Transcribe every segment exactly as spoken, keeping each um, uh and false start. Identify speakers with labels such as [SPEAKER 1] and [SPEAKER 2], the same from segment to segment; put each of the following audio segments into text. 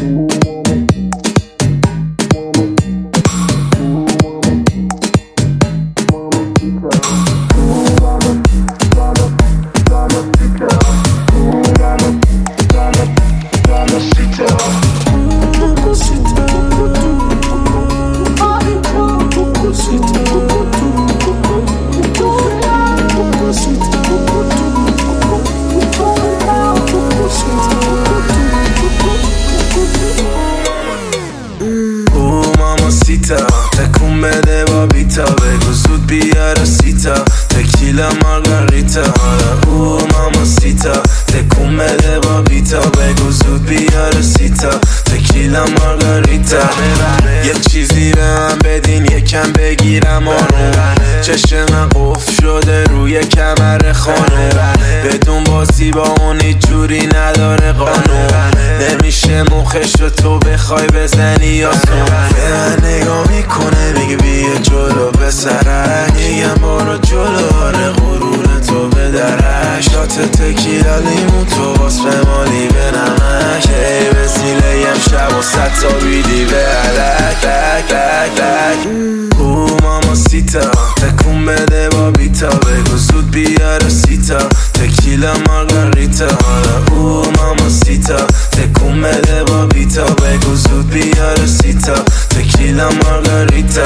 [SPEAKER 1] تکون بده با بیتا، بگو زود بیاره سیتا، تکیلا مارگاریتا. او ماما سیتا، تکون بده با بیتا، بگو زود بیاره سیتا، تکیلا مارگاریتا. یه چیزی به من بدین یکم بگیرم آروم، چشم من قفل شده روی کمر خانم، بدون بازی با اون هیچ جوری نداره قانون، نمیشه مخشو تو بخوای بزنی یا سون. به من نگاه میکنه میگه بیا جلو به سرک، میگم برو جلو آره غرور تو به درک، شات تکیلا لیمون تو باس به مالی به نمک، ای وسیله یم شب و ست تا بیدی به علک لک لک لک. او ماما سیتا، تکون بده با بیتا، بگو زود بیاره سیتا، تکیلا مارگاریتا. او ماما سیتا، تکون بده با بیتا، بگو زود بیاره سیتا، تکیلا مارگاریتا.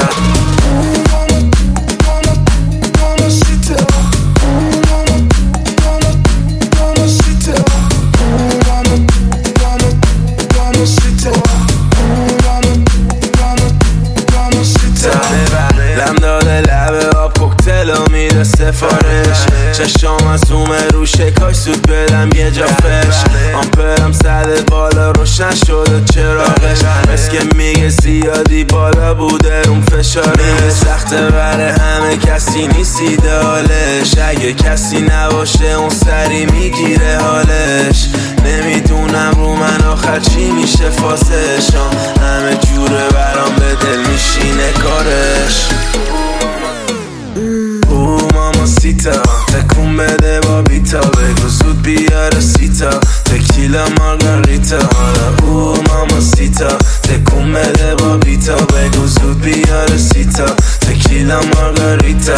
[SPEAKER 1] لم داده لبه آب کوکتلو میده سفارش، چشم از اومه رو شکاش زود بدم یه جا فش، آمپرم صد بالا روشن شده چراغش، بس که میگه زیادی بالا بوده روم فشاره، سخته بره همه کسی نیست ایدالش، اگه کسی نباشه اون سری میگیره حالش، نمیدونم رو من آخر چی میشه فاسش، همه جوره برام به دل میشینه کارش. او ماما سیتا، تکون بده با بیتا، بگو زود بیاره سیتا، تکیلا مارگاریتا. او ماما سیتا، تکون بده با بیتا، بگو زود بیاره سیتا، تکیلا مارگاریتا.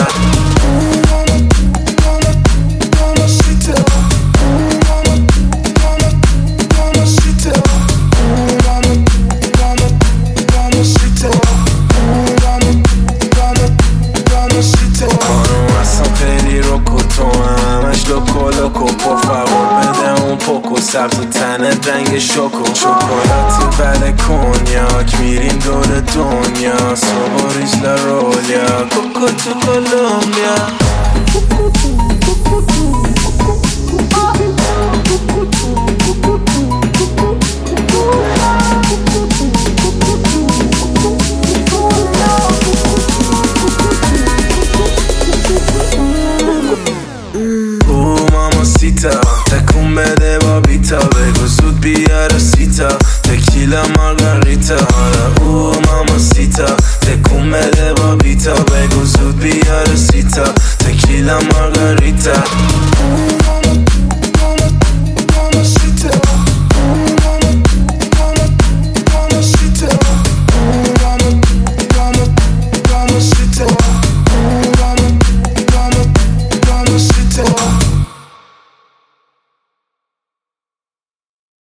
[SPEAKER 1] لوکو لوکو por favor بده اون پوکو، سبز و تنت رنگ شوکو، شکلاتی بله کنیاک، میریم دور دنیا، سوبوریج لا رولیا، کوکو تو کولومبیا. تکون بده با بیتا، بگو زود بیاره سیتا، تکیلا مارگاریتا. او ماما سیتا،